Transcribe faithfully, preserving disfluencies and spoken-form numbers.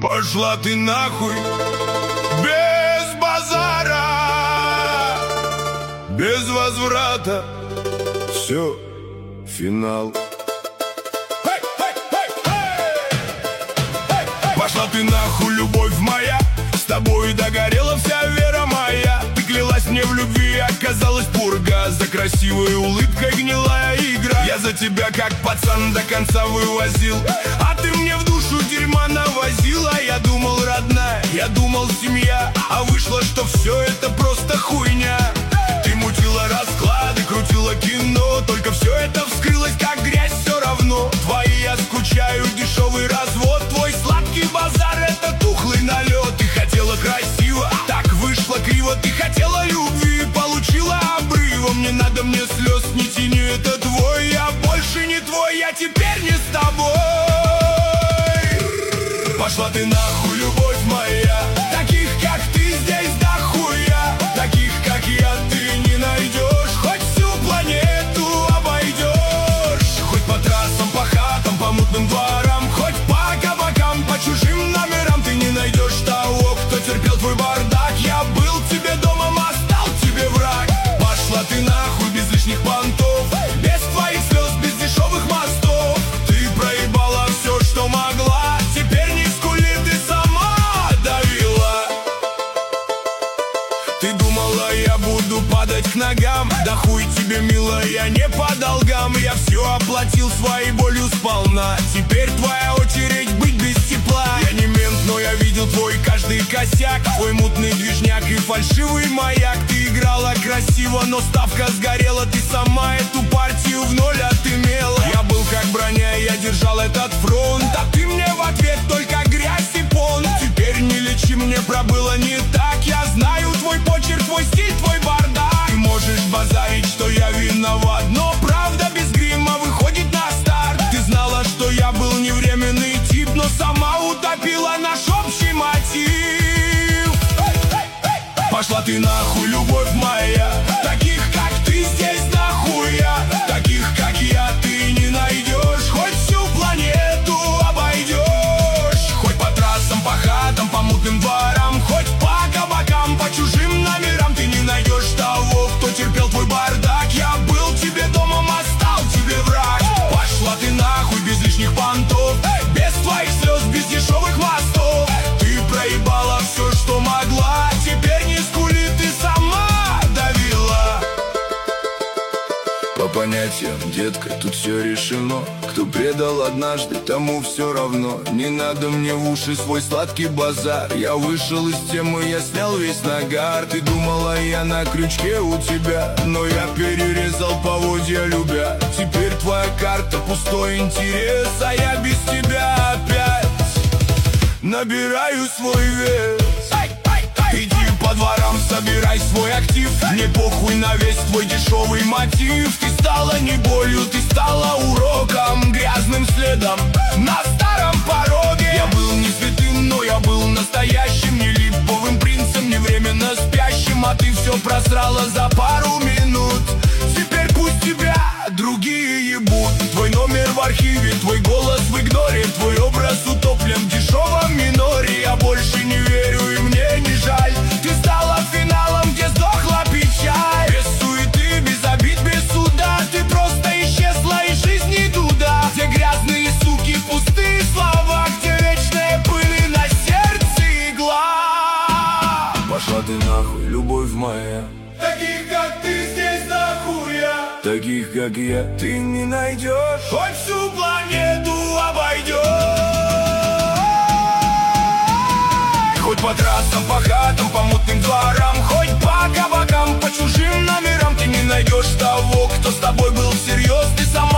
Пошла ты нахуй, без базара, без возврата, все, финал. Пошла ты нахуй, любовь моя, с тобой догорела вся вера моя. Ты клялась мне в любви, оказалась пурга, за красивой улыбкой гнилая игра. Я за тебя как пацан до конца вывозил, а ты мне в душу дерьма навозила. Я думал родная, я думал семья, а вышло, что все это просто хуйня. Ты мутила расклады, крутила кино, только все это вскрылось как грязь все равно. Твои я скучаю, дешевый развод, твой сладкий базар — это тухлый налет. Ты хотела красиво, так вышло криво. Ты хотела любви, получила обрывом. Не надо мне слез, не тяни, это твой. Я больше не твой, я теперь не с тобой. Пошла ты нахуй, любовь моя, таких как ты здесь дохуя. Таких как я ты не найдешь, хоть всю планету обойдешь. Хоть по трассам, по хатам, по мутным дворам, хоть по кабакам, по чужим номерам. Ты не найдешь того, кто терпел твой бардак. Я был тебе домом, а стал тебе враг. Пошла ты нахуй, без лишних понтов, без твоих слез, без дешевых мостов. Ты проебала все, что могла, теперь не скули, ты сама давила. Ты думала, я буду падать к ногам, да хуй тебе, милая, я не по долгам. Я все оплатил своей болью сполна, теперь твоя очередь быть без тепла. Я не мент, но я видел твой каждый косяк, твой мутный движняк и фальшивый маяк. Ты играла красиво, но ставка сгорела. Ты сама эту партию в ноль отымела. Я был как броня, я держал этот фронт, а ты мне в ответ только грязь и понт. Теперь не лечи, мне пробыло не так. Я знаю твой почерк, твой стиль, твой бардак. Ты можешь базарить, что я виноват, но правда без грима выходит на старт. Ты знала, что я был не временный тип, но сама утопила наш общий мотив. Пошла ты нахуй, любовь моя, таких как ты здесь нахуя. Таких как я ты не найдешь, хоть всю планету обойдешь. Хоть по трассам, по хатам, по мутным дворам, хоть по кабакам, по чужим номерам. Ты не найдешь того, кто терпел твой бардак. Я был тебе домом, а стал тебе враг. Пошла ты нахуй, без лишних понтов, без твоих слез, без дешевых мостов. Ты проебала все, что могла, теперь не скули, ты сама давила. По понятиям, детка, тут все решено. Кто предал однажды, тому все равно. Не надо мне в уши свой сладкий базар. Я вышел из темы, я снял весь нагар. Ты думала, я на крючке у тебя, но я перерезал поводья любя. Теперь твоя карта пустой интерес, а я без тебя опять набираю свой вес. Иди по дворам, собирай свой актив. Мне похуй на весь твой дешевый мотив. Ты стала не болью, ты стала уроком, грязным следом на старом пороге. Я был не святым, но я был настоящим, не липовым принцем, не временно спящим. А ты все просрала за пару минут. Теперь пусть тебя другие ебут. Твой номер в архиве, твой голос в игноре, твой образ утоплен в дешевом миноре. Я больше не верю и мне не жаль. Ты стала финалом, где сдохла печаль. Без суеты, без обид, без суда. Ты просто исчезла из жизни туда, где грязные суки, пустые слова, где вечная пыль на сердце игла. Пошла ты нахуй, любовь моя, таких как ты здесь нахуя. Таких как я ты не найдешь, хоть всю планету обойдешь. Хоть по трассам, по хатам, по мутным дворам, хоть по кабакам, по чужим номерам. Ты не найдешь того, кто с тобой был всерьез. Ты сама